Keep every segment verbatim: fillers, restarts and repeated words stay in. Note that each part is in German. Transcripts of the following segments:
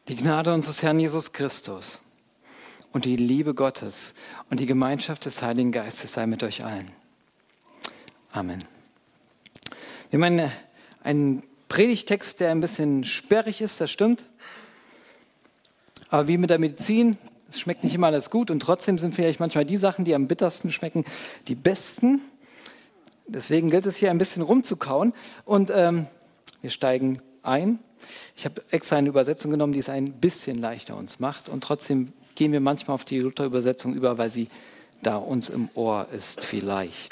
Die Gnade unseres Herrn Jesus Christus und die Liebe Gottes und die Gemeinschaft des Heiligen Geistes sei mit euch allen. Amen. Wir haben einen, einen Predigtext, der ein bisschen sperrig ist, das stimmt. Aber wie mit der Medizin, es schmeckt nicht immer alles gut und trotzdem sind vielleicht manchmal die Sachen, die am bittersten schmecken, die besten. Deswegen gilt es hier ein bisschen rumzukauen und ähm, wir steigen ein. Ich habe extra eine Übersetzung genommen, die es ein bisschen leichter uns macht und trotzdem gehen wir manchmal auf die Luther-Übersetzung über, weil sie da uns im Ohr ist vielleicht.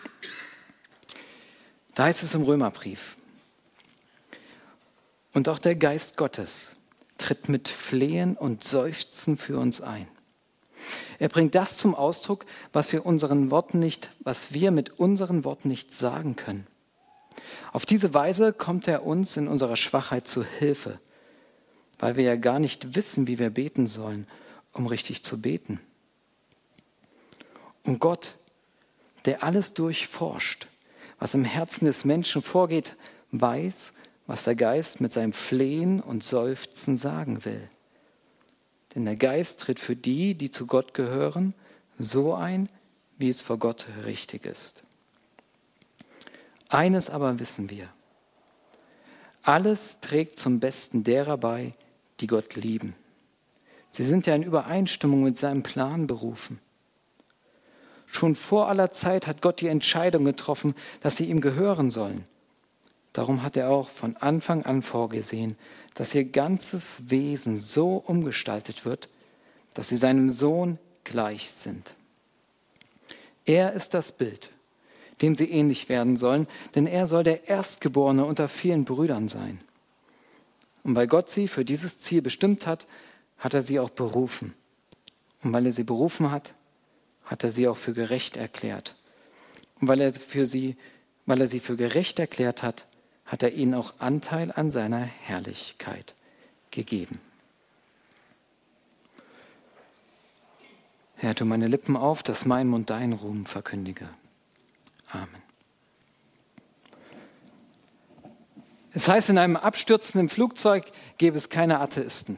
Da heißt es im Römerbrief: Und auch der Geist Gottes tritt mit Flehen und Seufzen für uns ein. Er bringt das zum Ausdruck, was wir unseren Worten nicht, was wir mit unseren Worten nicht sagen können. Auf diese Weise kommt er uns in unserer Schwachheit zu Hilfe, weil wir ja gar nicht wissen, wie wir beten sollen, um richtig zu beten. Und Gott, der alles durchforscht, was im Herzen des Menschen vorgeht, weiß, was der Geist mit seinem Flehen und Seufzen sagen will. Denn der Geist tritt für die, die zu Gott gehören, so ein, wie es vor Gott richtig ist. Eines aber wissen wir: Alles trägt zum Besten derer bei, die Gott lieben. Sie sind ja in Übereinstimmung mit seinem Plan berufen. Schon vor aller Zeit hat Gott die Entscheidung getroffen, dass sie ihm gehören sollen. Darum hat er auch von Anfang an vorgesehen, dass ihr ganzes Wesen so umgestaltet wird, dass sie seinem Sohn gleich sind. Er ist das Bild, dem sie ähnlich werden sollen, denn er soll der Erstgeborene unter vielen Brüdern sein. Und weil Gott sie für dieses Ziel bestimmt hat, hat er sie auch berufen. Und weil er sie berufen hat, hat er sie auch für gerecht erklärt. Und weil er, für sie, weil er sie für gerecht erklärt hat, hat er ihnen auch Anteil an seiner Herrlichkeit gegeben. Herr, tu meine Lippen auf, dass mein Mund deinen Ruhm verkündige. Amen. Es heißt, in einem abstürzenden Flugzeug gäbe es keine Atheisten.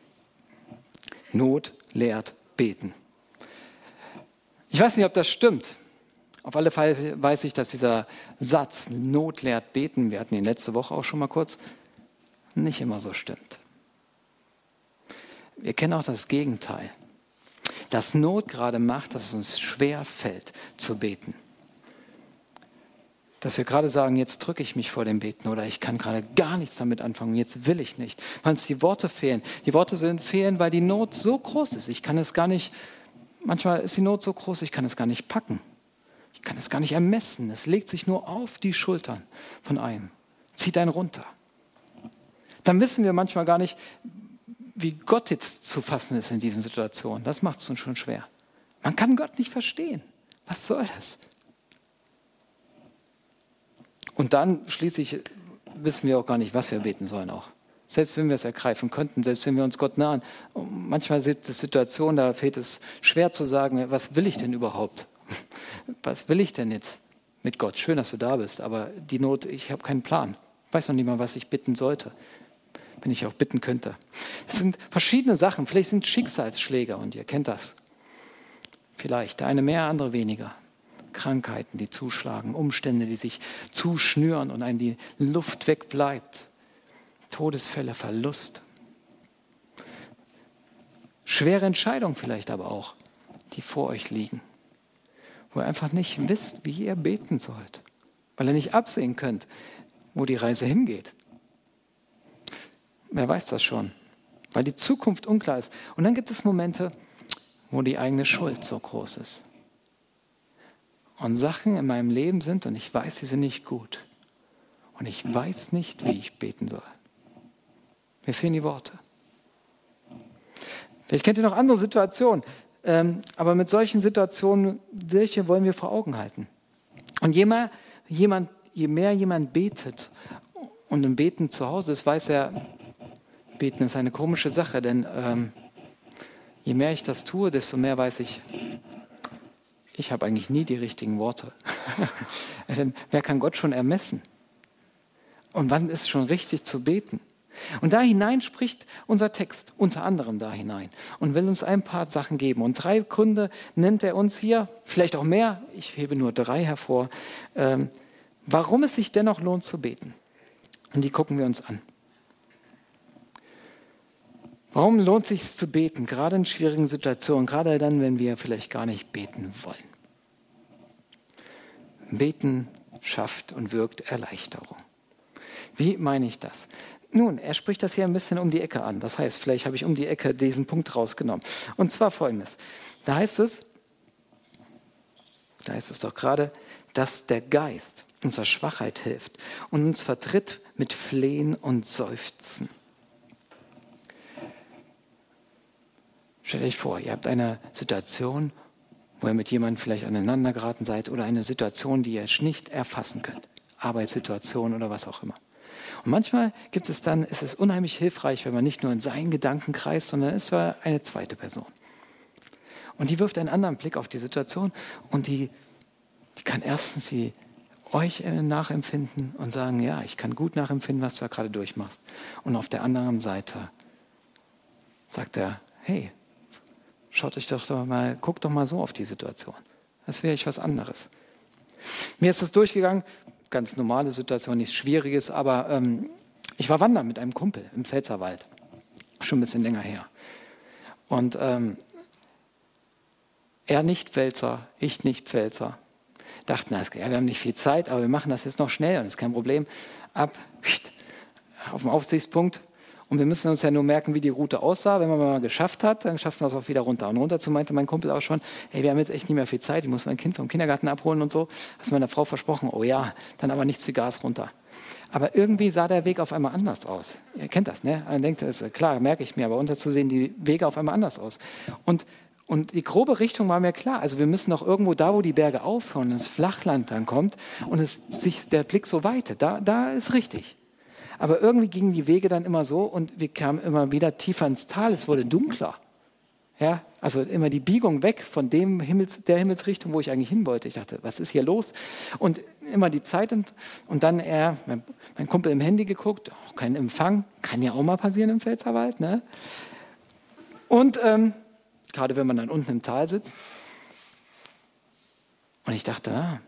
Not lehrt beten. Ich weiß nicht, ob das stimmt. Auf alle Fälle weiß ich, dass dieser Satz, Not lehrt beten, wir hatten ihn letzte Woche auch schon mal kurz, nicht immer so stimmt. Wir kennen auch das Gegenteil. Dass Not gerade macht, dass es uns schwer fällt zu beten. Dass wir gerade sagen, jetzt drücke ich mich vor dem Beten oder ich kann gerade gar nichts damit anfangen, jetzt will ich nicht. Weil uns die Worte fehlen. Die Worte sind fehlen, weil die Not so groß ist. Ich kann es gar nicht, manchmal ist die Not so groß, ich kann es gar nicht packen. Ich kann es gar nicht ermessen. Es legt sich nur auf die Schultern von einem, zieht einen runter. Dann wissen wir manchmal gar nicht, wie Gott jetzt zu fassen ist in diesen Situationen. Das macht es uns schon schwer. Man kann Gott nicht verstehen. Was soll das? Und dann schließlich wissen wir auch gar nicht, was wir beten sollen auch. Selbst wenn wir es ergreifen könnten, selbst wenn wir uns Gott nahen. Manchmal sind es Situationen, da fällt es schwer zu sagen, was will ich denn überhaupt? Was will ich denn jetzt mit Gott? Schön, dass du da bist, aber die Not, ich habe keinen Plan. Ich weiß noch nicht mal, was ich bitten sollte, wenn ich auch bitten könnte. Es sind verschiedene Sachen, vielleicht sind Schicksalsschläge und ihr kennt das. Vielleicht, der eine mehr, der andere weniger. Krankheiten, die zuschlagen, Umstände, die sich zuschnüren und einem die Luft wegbleibt. Todesfälle, Verlust. Schwere Entscheidungen vielleicht aber auch, die vor euch liegen. Wo ihr einfach nicht wisst, wie ihr beten sollt. Weil ihr nicht absehen könnt, wo die Reise hingeht. Wer weiß das schon? Weil die Zukunft unklar ist. Und dann gibt es Momente, wo die eigene Schuld so groß ist. Und Sachen in meinem Leben sind und ich weiß, sie sind nicht gut. Und ich weiß nicht, wie ich beten soll. Mir fehlen die Worte. Vielleicht kennt ihr noch andere Situationen. Ähm, aber mit solchen Situationen, solche wollen wir vor Augen halten. Und je mehr jemand, je mehr jemand betet und im Beten zu Hause ist, weiß er, Beten ist eine komische Sache, denn ähm, je mehr ich das tue, desto mehr weiß ich, ich habe eigentlich nie die richtigen Worte. Denn wer kann Gott schon ermessen? Und wann ist es schon richtig zu beten? Und da hinein spricht unser Text, unter anderem da hinein, und will uns ein paar Sachen geben. Und drei Gründe nennt er uns hier, vielleicht auch mehr, ich hebe nur drei hervor, ähm, warum es sich dennoch lohnt zu beten. Und die gucken wir uns an. Warum lohnt es sich zu beten, gerade in schwierigen Situationen, gerade dann, wenn wir vielleicht gar nicht beten wollen? Beten schafft und wirkt Erleichterung. Wie meine ich das? Nun, er spricht das hier ein bisschen um die Ecke an. Das heißt, vielleicht habe ich um die Ecke diesen Punkt rausgenommen. Und zwar Folgendes. Da heißt es, da heißt es doch gerade, dass der Geist unserer Schwachheit hilft und uns vertritt mit Flehen und Seufzen. Stellt euch vor, ihr habt eine Situation, wo ihr mit jemandem vielleicht aneinander geraten seid oder eine Situation, die ihr nicht erfassen könnt. Arbeitssituation oder was auch immer. Und manchmal gibt es dann, ist es unheimlich hilfreich, wenn man nicht nur in seinen Gedanken kreist, sondern es war eine zweite Person. Und die wirft einen anderen Blick auf die Situation und die, die kann erstens sie euch nachempfinden und sagen, ja, ich kann gut nachempfinden, was du da gerade durchmachst. Und auf der anderen Seite sagt er, hey, schaut euch doch, doch mal, guckt doch mal so auf die Situation. Das wäre ich was anderes. Mir ist das durchgegangen, ganz normale Situation, nichts Schwieriges, aber ähm, ich war wandern mit einem Kumpel im Pfälzerwald, schon ein bisschen länger her. Und ähm, er nicht Pfälzer, ich nicht Pfälzer. Dachten, na, ja, wir haben nicht viel Zeit, aber wir machen das jetzt noch schnell und das ist kein Problem. Ab auf dem Aufsichtspunkt. Und wir müssen uns ja nur merken, wie die Route aussah. Wenn man mal geschafft hat, dann schaffen wir es auch wieder runter. Und runter zu meinte mein Kumpel auch schon, hey, wir haben jetzt echt nicht mehr viel Zeit, ich muss mein Kind vom Kindergarten abholen und so. Hast du meiner Frau versprochen, oh ja, dann aber nicht zu Gas runter. Aber irgendwie sah der Weg auf einmal anders aus. Ihr kennt das, ne? Man denkt, das ist klar, merke ich mir, aber unter sehen die Wege auf einmal anders aus. Und, und die grobe Richtung war mir klar. Also wir müssen doch irgendwo da, wo die Berge aufhören, das Flachland dann kommt und es sich der Blick so weitet, da, da ist richtig. Aber irgendwie gingen die Wege dann immer so und wir kamen immer wieder tiefer ins Tal. Es wurde dunkler. Ja, also immer die Biegung weg von dem Himmels, der Himmelsrichtung, wo ich eigentlich hin wollte. Ich dachte, was ist hier los? Und immer die Zeit und, und dann er, mein, mein Kumpel im Handy geguckt, oh, kein Empfang, kann ja auch mal passieren im Pfälzerwald. Ne? Und ähm, gerade wenn man dann unten im Tal sitzt. Und ich dachte, ah,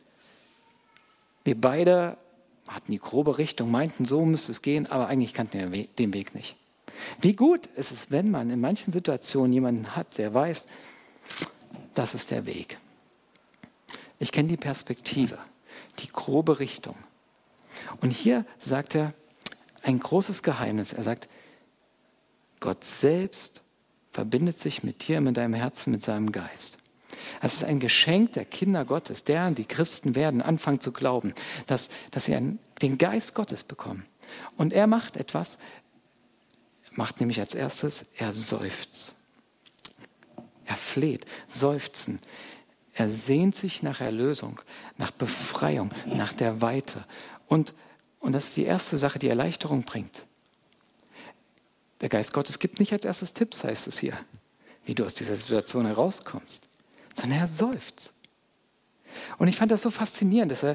wir beide hatten die grobe Richtung, meinten, so müsste es gehen, aber eigentlich kannten wir den Weg nicht. Wie gut ist es, wenn man in manchen Situationen jemanden hat, der weiß, das ist der Weg. Ich kenne die Perspektive, die grobe Richtung. Und hier sagt er ein großes Geheimnis. Er sagt, Gott selbst verbindet sich mit dir, mit deinem Herzen, mit seinem Geist. Das ist ein Geschenk der Kinder Gottes, deren die Christen werden, anfangen zu glauben, dass, dass sie einen, den Geist Gottes bekommen. Und er macht etwas, macht nämlich als erstes, er seufzt. Er fleht, seufzen. Er sehnt sich nach Erlösung, nach Befreiung, nach der Weite. Und, und das ist die erste Sache, die Erleichterung bringt. Der Geist Gottes gibt nicht als erstes Tipps, heißt es hier, wie du aus dieser Situation herauskommst, sondern er seufzt. Und ich fand das so faszinierend, dass er,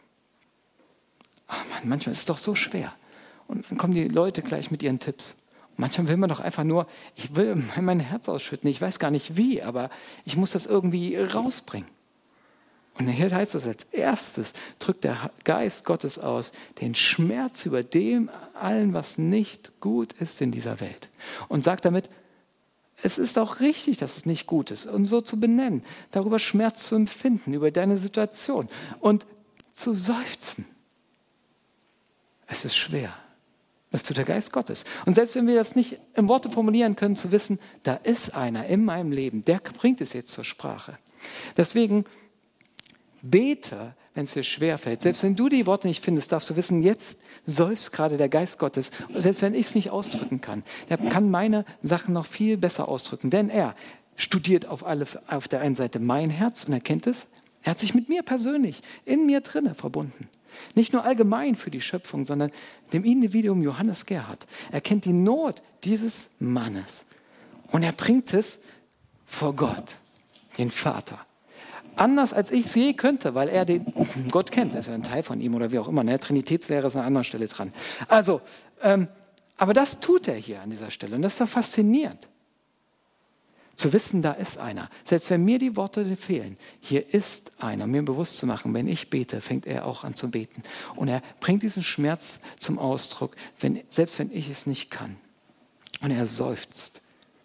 oh Mann, manchmal ist es doch so schwer. Und dann kommen die Leute gleich mit ihren Tipps. Und manchmal will man doch einfach nur, ich will mein Herz ausschütten, ich weiß gar nicht wie, aber ich muss das irgendwie rausbringen. Und hier heißt es als erstes, drückt der Geist Gottes aus den Schmerz über dem allen, was nicht gut ist in dieser Welt. Und sagt damit, es ist auch richtig, dass es nicht gut ist. Und so zu benennen, darüber Schmerz zu empfinden, über deine Situation und zu seufzen. Es ist schwer. Das tut der Geist Gottes. Und selbst wenn wir das nicht in Worte formulieren können, zu wissen, da ist einer in meinem Leben, der bringt es jetzt zur Sprache. Deswegen bete, wenn es dir schwerfällt. Selbst wenn du die Worte nicht findest, darfst du wissen, jetzt seufzt gerade der Geist Gottes. Selbst wenn ich es nicht ausdrücken kann, der kann meine Sachen noch viel besser ausdrücken. Denn er studiert auf, alle, auf der einen Seite mein Herz und er kennt es. Er hat sich mit mir persönlich, in mir drinne verbunden. Nicht nur allgemein für die Schöpfung, sondern dem Individuum Johannes Gerhard. Er kennt die Not dieses Mannes. Und er bringt es vor Gott, den Vater. Anders als ich es je könnte, weil er den Gott kennt. Er ist ja ein Teil von ihm oder wie auch immer. Ne? Trinitätslehre ist an anderer Stelle dran. Also, ähm, Aber das tut er hier an dieser Stelle und das ist doch faszinierend. Zu wissen, da ist einer. Selbst wenn mir die Worte fehlen, hier ist einer. Mir bewusst zu machen, wenn ich bete, fängt er auch an zu beten. Und er bringt diesen Schmerz zum Ausdruck, wenn, selbst wenn ich es nicht kann. Und er seufzt.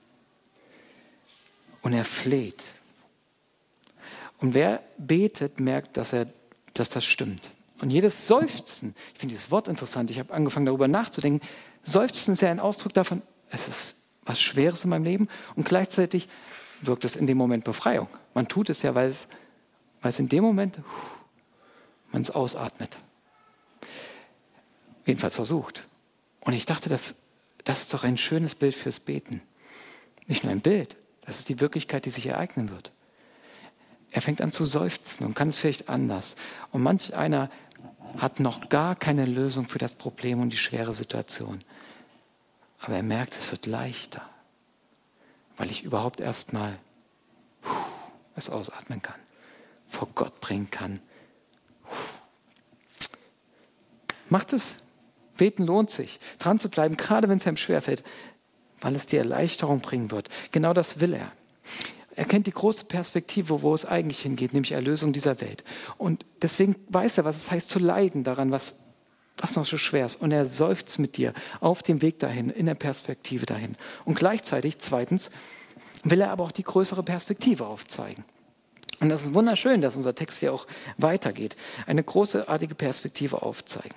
Und er fleht. Und wer betet, merkt, dass, er, dass das stimmt. Und jedes Seufzen, ich finde dieses Wort interessant, ich habe angefangen darüber nachzudenken, Seufzen ist ja ein Ausdruck davon, es ist was Schweres in meinem Leben und gleichzeitig wirkt es in dem Moment Befreiung. Man tut es ja, weil es, weil es in dem Moment man es ausatmet. Jedenfalls versucht. Und ich dachte, das, das ist doch ein schönes Bild fürs Beten. Nicht nur ein Bild, das ist die Wirklichkeit, die sich ereignen wird. Er fängt an zu seufzen und kann es vielleicht anders. Und manch einer hat noch gar keine Lösung für das Problem und die schwere Situation. Aber er merkt, es wird leichter, weil ich überhaupt erstmal es ausatmen kann, vor Gott bringen kann. Macht es. Beten lohnt sich, dran zu bleiben, gerade wenn es einem schwerfällt, weil es dir Erleichterung bringen wird. Genau das will er. Er kennt die große Perspektive, wo es eigentlich hingeht, nämlich Erlösung dieser Welt. Und deswegen weiß er, was es heißt zu leiden daran, was was noch so schwer ist. Und er seufzt mit dir auf dem Weg dahin, in der Perspektive dahin. Und gleichzeitig, zweitens, will er aber auch die größere Perspektive aufzeigen. Und das ist wunderschön, dass unser Text hier auch weitergeht. Eine großartige Perspektive aufzeigen.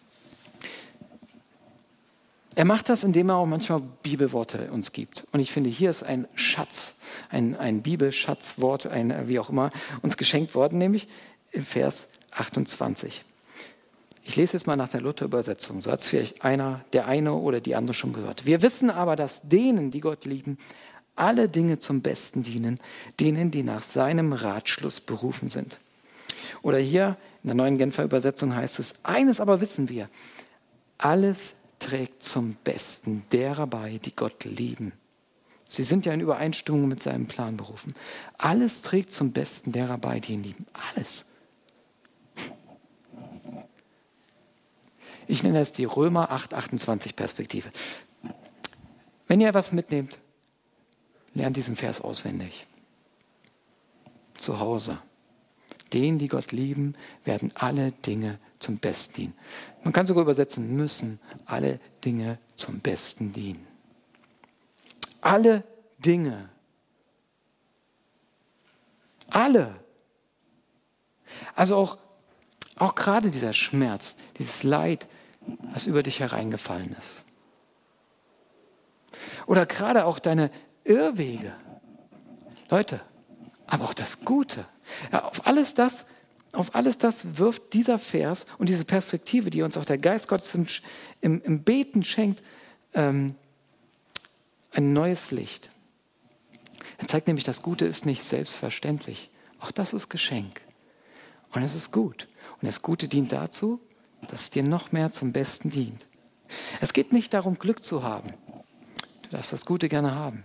Er macht das, indem er auch manchmal Bibelworte uns gibt. Und ich finde, hier ist ein Schatz, ein, ein Bibelschatzwort, ein wie auch immer, uns geschenkt worden, nämlich im Vers achtundzwanzig. Ich lese jetzt mal nach der Luther-Übersetzung, so hat es vielleicht einer, der eine oder die andere schon gehört. Wir wissen aber, dass denen, die Gott lieben, alle Dinge zum Besten dienen, denen, die nach seinem Ratschluss berufen sind. Oder hier in der neuen Genfer Übersetzung heißt es, eines aber wissen wir, alles trägt zum Besten derer bei, die Gott lieben. Sie sind ja in Übereinstimmung mit seinem Plan berufen. Alles trägt zum Besten derer bei, die ihn lieben. Alles. Ich nenne es die Römer acht achtundzwanzig Perspektive. Wenn ihr was mitnehmt, lernt diesen Vers auswendig. Zu Hause. Denen, die Gott lieben, werden alle Dinge zum Besten dienen. Man kann sogar übersetzen, müssen alle Dinge zum Besten dienen. Alle Dinge. Alle. Also auch, auch gerade dieser Schmerz, dieses Leid, was über dich hereingefallen ist. Oder gerade auch deine Irrwege. Leute, aber auch das Gute. Ja, auf alles das, auf alles das wirft dieser Vers und diese Perspektive, die uns auch der Geist Gottes im, im, im Beten schenkt, ähm, ein neues Licht. Er zeigt nämlich, das Gute ist nicht selbstverständlich. Auch das ist Geschenk. Und es ist gut. Und das Gute dient dazu, dass es dir noch mehr zum Besten dient. Es geht nicht darum, Glück zu haben. Du darfst das Gute gerne haben.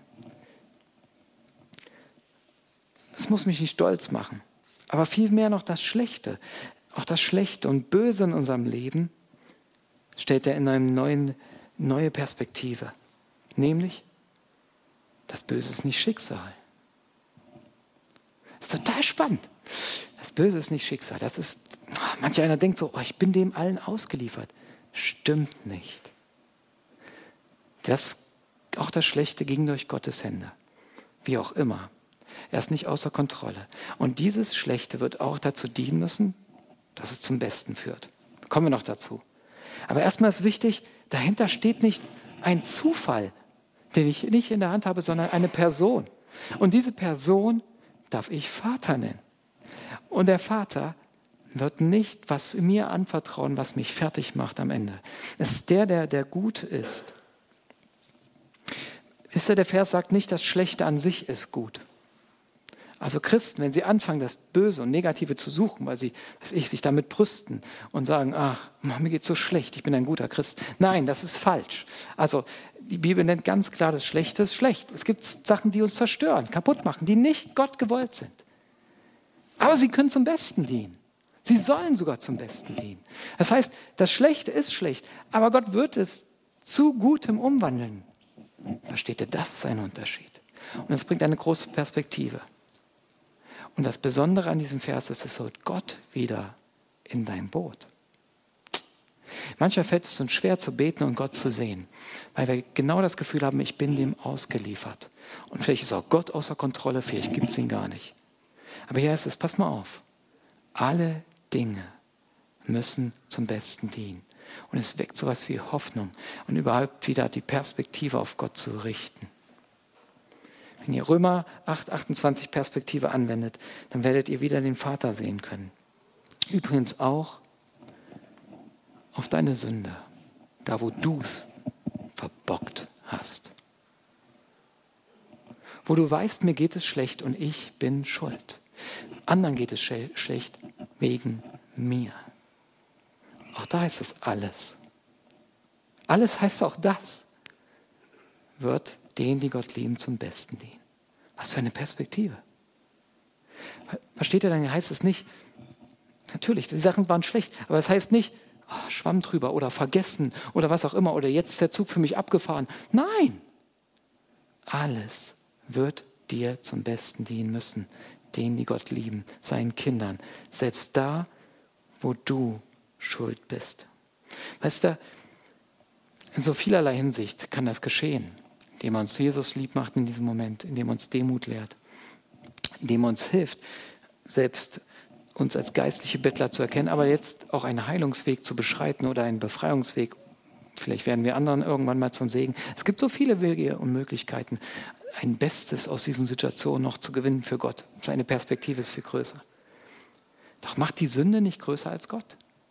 Es muss mich nicht stolz machen. Aber vielmehr noch das Schlechte. Auch das Schlechte und Böse in unserem Leben stellt er in eine neuen, neue Perspektive. Nämlich, das Böse ist nicht Schicksal. Das ist total spannend. Das Böse ist nicht Schicksal. Das ist, manch einer denkt so, oh, ich bin dem allen ausgeliefert. Stimmt nicht. Das, auch das Schlechte ging durch Gottes Hände. Wie auch immer. Er ist nicht außer Kontrolle. Und dieses Schlechte wird auch dazu dienen müssen, dass es zum Besten führt. Kommen wir noch dazu. Aber erstmal ist wichtig, dahinter steht nicht ein Zufall, den ich nicht in der Hand habe, sondern eine Person. Und diese Person darf ich Vater nennen. Und der Vater wird nicht was mir anvertrauen, was mich fertig macht am Ende. Es ist der, der, der gut ist. Ist ja, der Vers sagt nicht, das Schlechte an sich ist gut. Also Christen, wenn sie anfangen, das Böse und Negative zu suchen, weil sie, weiß ich, sich damit brüsten und sagen, ach, mir geht's so schlecht, ich bin ein guter Christ. Nein, das ist falsch. Also die Bibel nennt ganz klar, das Schlechte ist schlecht. Es gibt Sachen, die uns zerstören, kaputt machen, die nicht Gott gewollt sind. Aber sie können zum Besten dienen. Sie sollen sogar zum Besten dienen. Das heißt, das Schlechte ist schlecht, aber Gott wird es zu Gutem umwandeln. Versteht ihr, das ist ein Unterschied. Und es bringt eine große Perspektive. Und das Besondere an diesem Vers ist, es holt Gott wieder in dein Boot. Manchmal fällt es uns schwer zu beten und Gott zu sehen, weil wir genau das Gefühl haben, ich bin dem ausgeliefert. Und vielleicht ist auch Gott außer Kontrolle, vielleicht gibt es ihn gar nicht. Aber hier heißt es, pass mal auf, alle Dinge müssen zum Besten dienen. Und es weckt sowas wie Hoffnung und überhaupt wieder die Perspektive auf Gott zu richten. Wenn ihr Römer acht, achtundzwanzig Perspektive anwendet, dann werdet ihr wieder den Vater sehen können. Übrigens auch auf deine Sünde, da wo du es verbockt hast. Wo du weißt, mir geht es schlecht und ich bin schuld. Anderen geht es sch- schlecht wegen mir. Auch da ist es alles. Alles heißt auch das. Wird denen, die Gott lieben, zum Besten dienen. Was für eine Perspektive. Versteht ihr, dann heißt es nicht, natürlich, die Sachen waren schlecht, aber es heißt nicht, oh, Schwamm drüber oder vergessen oder was auch immer oder jetzt ist der Zug für mich abgefahren. Nein, alles wird dir zum Besten dienen müssen, denen, die Gott lieben, seinen Kindern, selbst da, wo du schuld bist. Weißt du, in so vielerlei Hinsicht kann das geschehen, indem er uns Jesus lieb macht in diesem Moment, indem er uns Demut lehrt, indem er uns hilft, selbst uns als geistliche Bettler zu erkennen, aber jetzt auch einen Heilungsweg zu beschreiten oder einen Befreiungsweg. Vielleicht werden wir anderen irgendwann mal zum Segen. Es gibt so viele Wege und Möglichkeiten, ein Bestes aus diesen Situationen noch zu gewinnen für Gott. Seine Perspektive ist viel größer. Doch macht die Sünde nicht größer als Gott.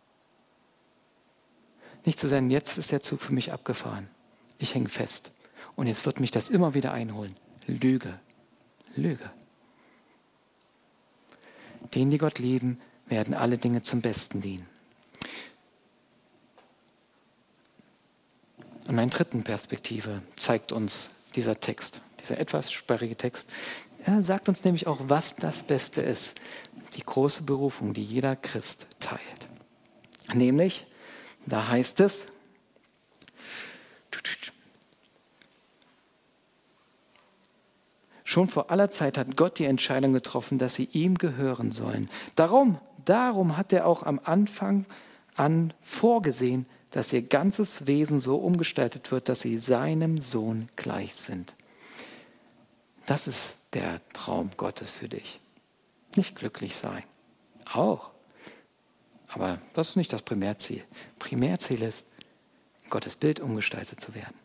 Nicht zu sagen, jetzt ist der Zug für mich abgefahren. Ich hänge fest. Und jetzt wird mich das immer wieder einholen. Lüge. Lüge. Denen, die Gott lieben, werden alle Dinge zum Besten dienen. Und eine dritte Perspektive zeigt uns dieser Text, dieser etwas sperrige Text. Er sagt uns nämlich auch, was das Beste ist. Die große Berufung, die jeder Christ teilt. Nämlich, da heißt es, schon vor aller Zeit hat Gott die Entscheidung getroffen, dass sie ihm gehören sollen. Darum, darum hat er auch am Anfang an vorgesehen, dass ihr ganzes Wesen so umgestaltet wird, dass sie seinem Sohn gleich sind. Das ist der Traum Gottes für dich. Nicht glücklich sein. Auch. Aber das ist nicht das Primärziel. Primärziel ist, in Gottes Bild umgestaltet zu werden.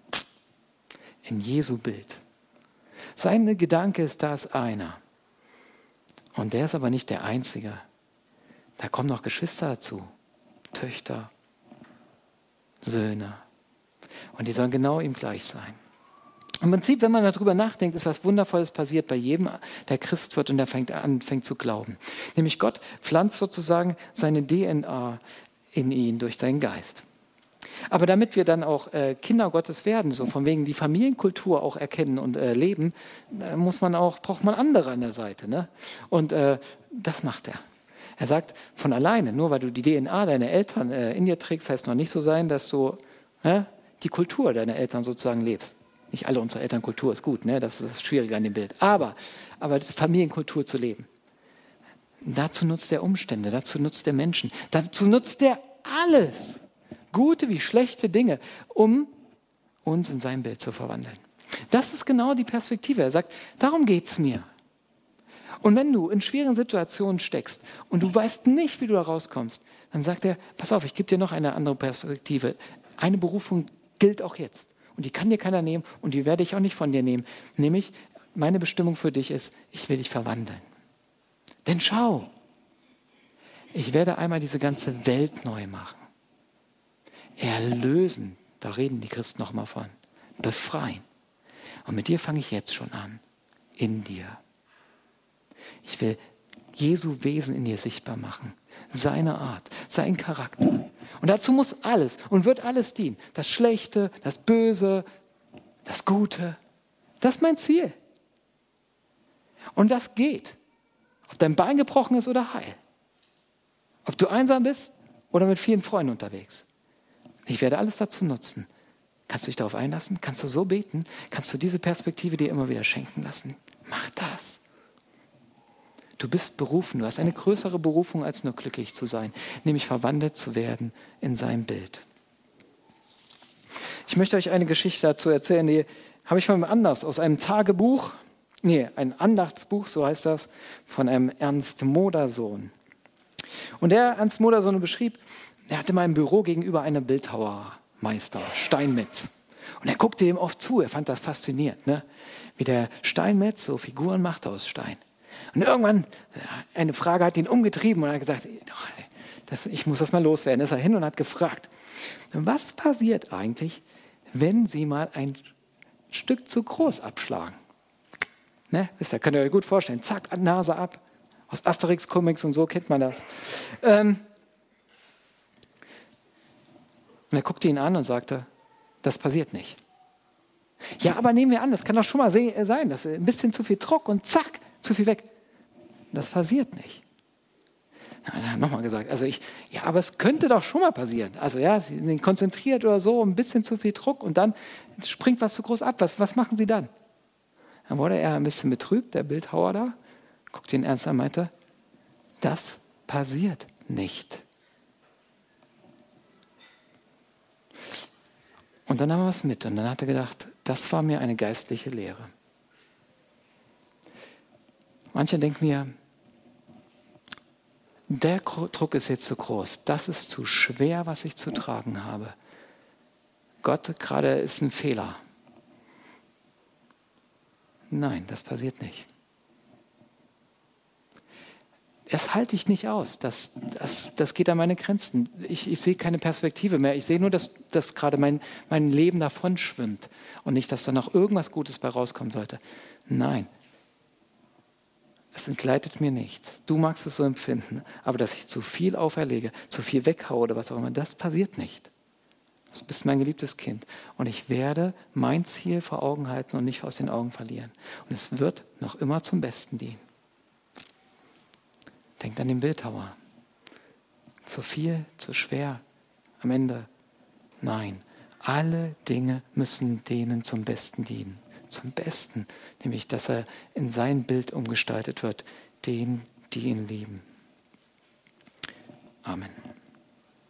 In Jesu Bild. Sein Gedanke ist, da ist einer. Und der ist aber nicht der Einzige. Da kommen noch Geschwister dazu. Töchter, Söhne. Und die sollen genau ihm gleich sein. Im Prinzip, wenn man darüber nachdenkt, ist was Wundervolles passiert bei jedem, der Christ wird und der fängt an, fängt zu glauben. Nämlich Gott pflanzt sozusagen seine D N A in ihn durch seinen Geist. Aber damit wir dann auch äh, Kinder Gottes werden, so von wegen die Familienkultur auch erkennen und äh, leben, äh, muss man auch, braucht man andere an der Seite. Ne? Und äh, das macht er. Er sagt, von alleine, nur weil du die D N A deiner Eltern äh, in dir trägst, heißt noch nicht so sein, dass du äh, die Kultur deiner Eltern sozusagen lebst. Nicht alle unsere Elternkultur ist gut, ne? Das ist das Schwierige an dem Bild. Aber, aber Familienkultur zu leben, dazu nutzt er Umstände, dazu nutzt er Menschen, dazu nutzt er alles, gute wie schlechte Dinge, um uns in sein Bild zu verwandeln. Das ist genau die Perspektive. Er sagt, darum geht es mir. Und wenn du in schweren Situationen steckst und du weißt nicht, wie du da rauskommst, dann sagt er, pass auf, ich gebe dir noch eine andere Perspektive. Eine Berufung gilt auch jetzt. Und die kann dir keiner nehmen und die werde ich auch nicht von dir nehmen. Nämlich, meine Bestimmung für dich ist, ich will dich verwandeln. Denn schau, ich werde einmal diese ganze Welt neu machen. Erlösen, da reden die Christen nochmal von. Befreien. Und mit dir fange ich jetzt schon an. In dir. Ich will Jesu Wesen in dir sichtbar machen. Seine Art, sein Charakter. Und dazu muss alles und wird alles dienen. Das Schlechte, das Böse, das Gute. Das ist mein Ziel. Und das geht. Ob dein Bein gebrochen ist oder heil. Ob du einsam bist oder mit vielen Freunden unterwegs. Ich werde alles dazu nutzen, Kannst du dich darauf einlassen? Kannst du so beten? Kannst du diese Perspektive dir immer wieder schenken lassen? Mach das. Du bist berufen, du hast eine größere Berufung, als nur glücklich zu sein, nämlich verwandelt zu werden in sein Bild. Ich möchte euch eine Geschichte dazu erzählen, die habe ich von einem anders, aus einem Tagebuch, nee, ein Andachtsbuch, so heißt das, von einem Ernst Modersohn. Und der Ernst Modersohn beschrieb, er hatte mal im Büro gegenüber einen Bildhauermeister, Steinmetz. Und er guckte ihm oft zu, er fand das faszinierend, ne? Wie der Steinmetz so Figuren machte aus Stein. Und irgendwann, eine Frage hat ihn umgetrieben und er hat gesagt, das, ich muss das mal loswerden. Ist er hin und hat gefragt, was passiert eigentlich, wenn Sie mal ein Stück zu groß abschlagen? Ne? Wisst ihr, könnt ihr euch gut vorstellen. Zack, Nase ab. Aus Asterix-Comics und so kennt man das. Ähm und er guckte ihn an und sagte, das passiert nicht. Ja, aber nehmen wir an, das kann doch schon mal sein, dass ein bisschen zu viel Druck und zack, zu viel weg. Das passiert nicht. Er hat nochmal gesagt, also ich, ja, aber es könnte doch schon mal passieren. Also ja, Sie sind konzentriert oder so, ein bisschen zu viel Druck und dann springt was zu groß ab. Was, was machen Sie dann? Dann wurde er ein bisschen betrübt, der Bildhauer da, guckte ihn ernst an und meinte, das passiert nicht. Und dann nahm er was mit und dann hat er gedacht, das war mir eine geistliche Lehre. Manche denken mir, der Druck ist jetzt zu groß, das ist zu schwer, was ich zu tragen habe. Gott, gerade ist ein Fehler. Nein, das passiert nicht. Das halte ich nicht aus. Das, das, das geht an meine Grenzen. Ich, ich sehe keine Perspektive mehr. Ich sehe nur, dass, dass gerade mein, mein Leben davon schwimmt und nicht, dass da noch irgendwas Gutes bei rauskommen sollte. Nein, es entgleitet mir nichts. Du magst es so empfinden, aber dass ich zu viel auferlege, zu viel weghaue oder was auch immer, das passiert nicht. Du bist mein geliebtes Kind und ich werde mein Ziel vor Augen halten und nicht aus den Augen verlieren. Und es wird noch immer zum Besten dienen. Denkt an den Bildhauer. Zu viel, zu schwer. Am Ende, nein. Alle Dinge müssen denen zum Besten dienen. Zum Besten, nämlich, dass er in sein Bild umgestaltet wird, denen, die ihn lieben. Amen.